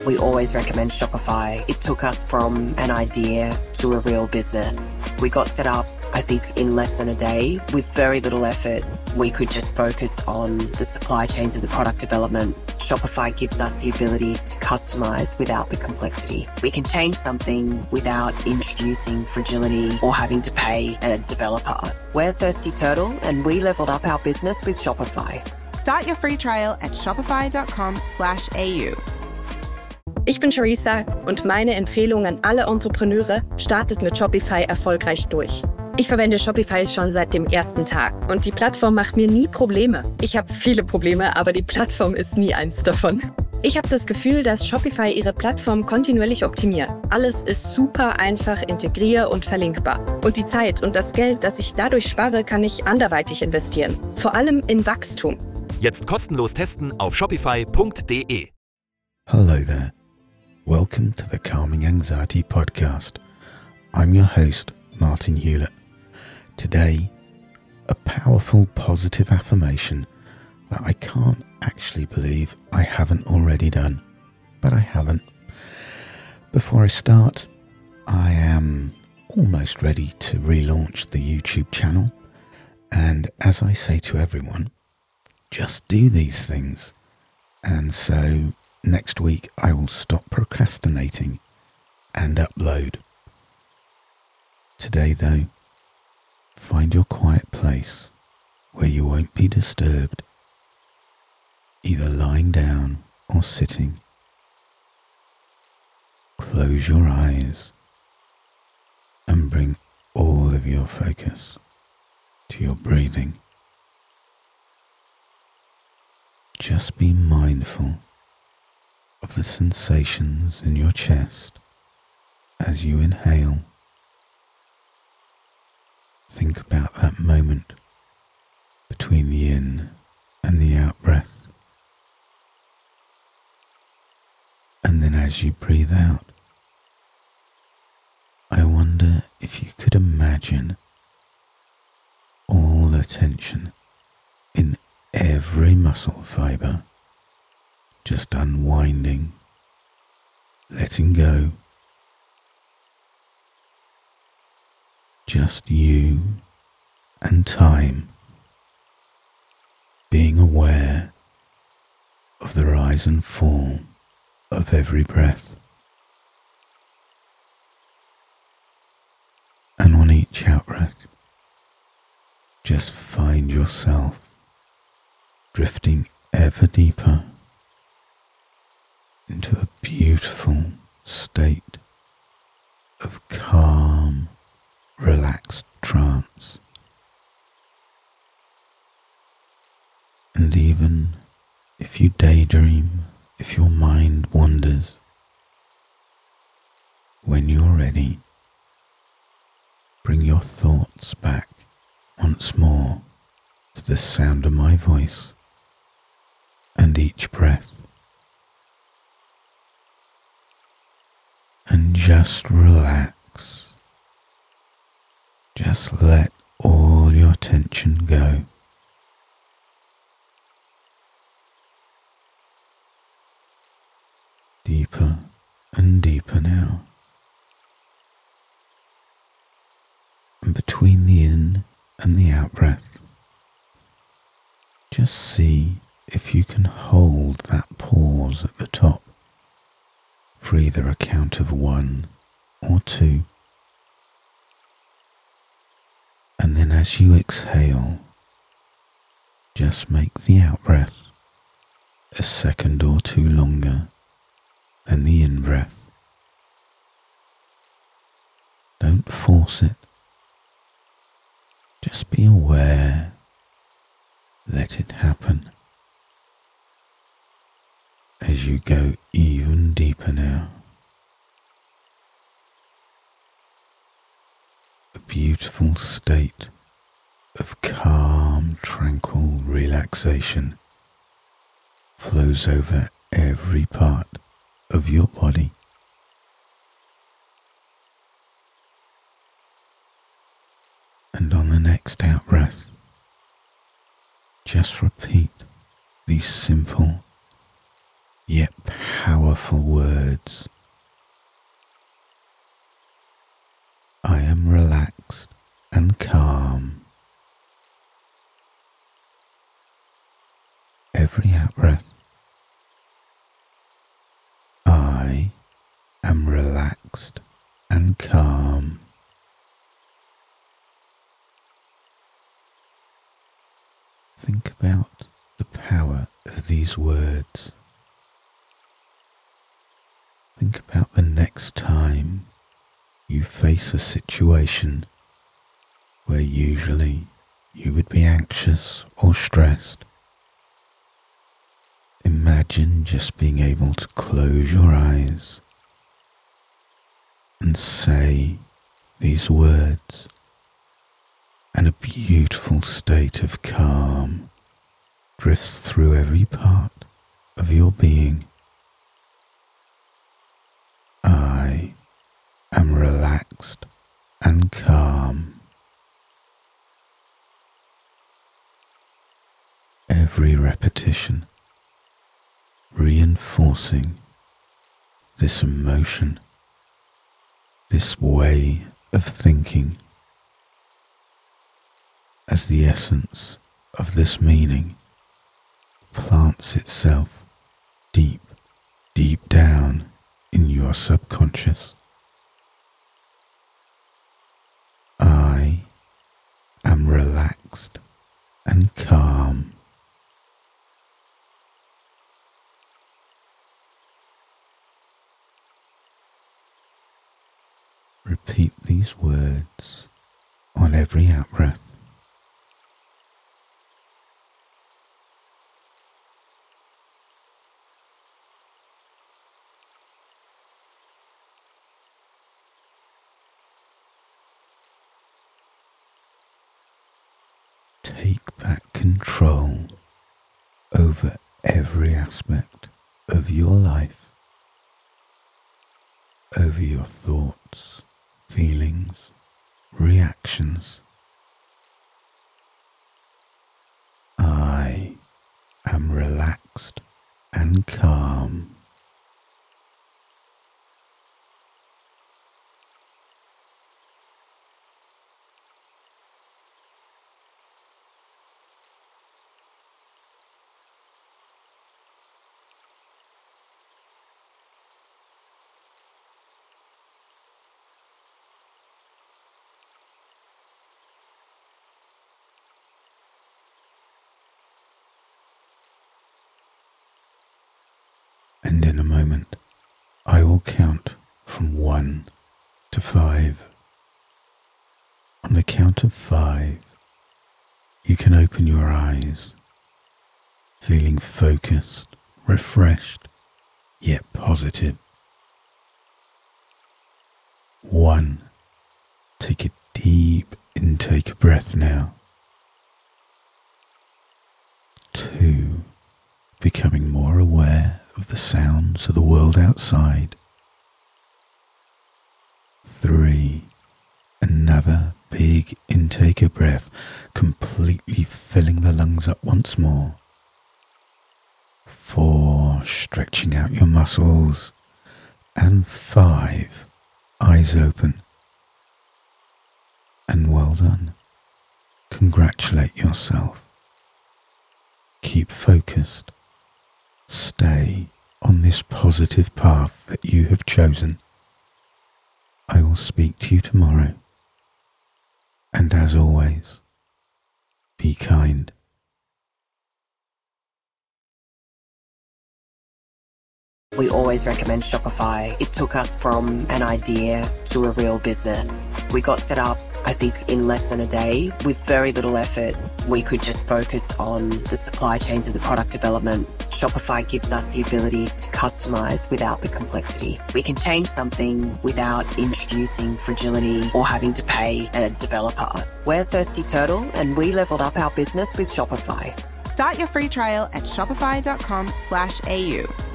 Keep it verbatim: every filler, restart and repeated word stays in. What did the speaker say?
We always recommend Shopify. It took us from an idea to a real business. We got set up, I think, in less than a day with very little effort. We could just focus on the supply chains and the product development. Shopify gives us the ability to customize without the complexity. We can change something without introducing fragility or having to pay a developer. We're Thirsty Turtle and we leveled up our business with Shopify. Start your free trial at shopify.com slash AU. Ich bin Charissa und meine Empfehlung an alle Entrepreneure: startet mit Shopify erfolgreich durch. Ich verwende Shopify schon seit dem ersten Tag und die Plattform macht mir nie Probleme. Ich habe viele Probleme, aber die Plattform ist nie eins davon. Ich habe das Gefühl, dass Shopify ihre Plattform kontinuierlich optimiert. Alles ist super einfach integrier- und verlinkbar. Und die Zeit und das Geld, das ich dadurch spare, kann ich anderweitig investieren. Vor allem in Wachstum. Jetzt kostenlos testen auf shopify punkt de. Hello there. Welcome to the Calming Anxiety Podcast. I'm your host, Martin Hewlett. Today, a powerful positive affirmation that I can't actually believe I haven't already done, but I haven't. Before I start, I am almost ready to relaunch the YouTube channel, and as I say to everyone, just do these things. And so next week I will stop procrastinating and upload. Today though, find your quiet place where you won't be disturbed, either lying down or sitting. Close your eyes and bring all of your focus to your breathing. Just be mindful of the sensations in your chest as you inhale. Think about that moment between the in and the out breath. And then as you breathe out, I wonder if you could imagine all the tension in every muscle fibre just unwinding, letting go. Just you and time, being aware of the rise and fall of every breath. And on each out-breath, just find yourself drifting ever deeper into a beautiful state of calm, relaxed trance. And even if you daydream, if your mind wanders, when you're ready, bring your thoughts back once more to the sound of my voice and each breath. And just relax. Just let all your tension go. Deeper and deeper now. And between the in and the out breath, just see if you can hold that pause at the top for either a count of one or two. And then as you exhale, just make the out-breath a second or two longer than the in-breath. Don't force it. Just be aware. Let it happen. As you go even deeper now. A beautiful state of calm, tranquil relaxation flows over every part of your body. And on the next out-breath, just repeat these simple yet powerful words. I am relaxed and calm. Every out-breath, I am relaxed and calm. Think about the power of these words. Think about the next time you face a situation where usually you would be anxious or stressed. Imagine just being able to close your eyes and say these words, and a beautiful state of calm drifts through every part of your being. I am relaxed and calm. Every repetition reinforcing this emotion, this way of thinking, as the essence of this meaning plants itself deep, deep down in your subconscious. I am relaxed and calm. Repeat these words on every out-breath. Take back control over every aspect of your life, over your thoughts, feelings, reactions. I am relaxed and calm. And in a moment, I will count from one to five. On the count of five, you can open your eyes, feeling focused, refreshed, yet positive. One, take a deep intake of breath now. Two, becoming more aware of the sounds of the world outside. Three, another big intake of breath, completely filling the lungs up once more. Four, stretching out your muscles. And five, eyes open. And well done. Congratulate yourself. Keep focused. Stay on this positive path that you have chosen. I will speak to you tomorrow. And as always, be kind. We always recommend Shopify. It took us from an idea to a real business. We got set up, I think, in less than a day with very little effort. We could just focus on the supply chains and the product development. Shopify gives us the ability to customize without the complexity. We can change something without introducing fragility or having to pay a developer. We're Thirsty Turtle, and we leveled up our business with Shopify. Start your free trial at shopify.com slash AU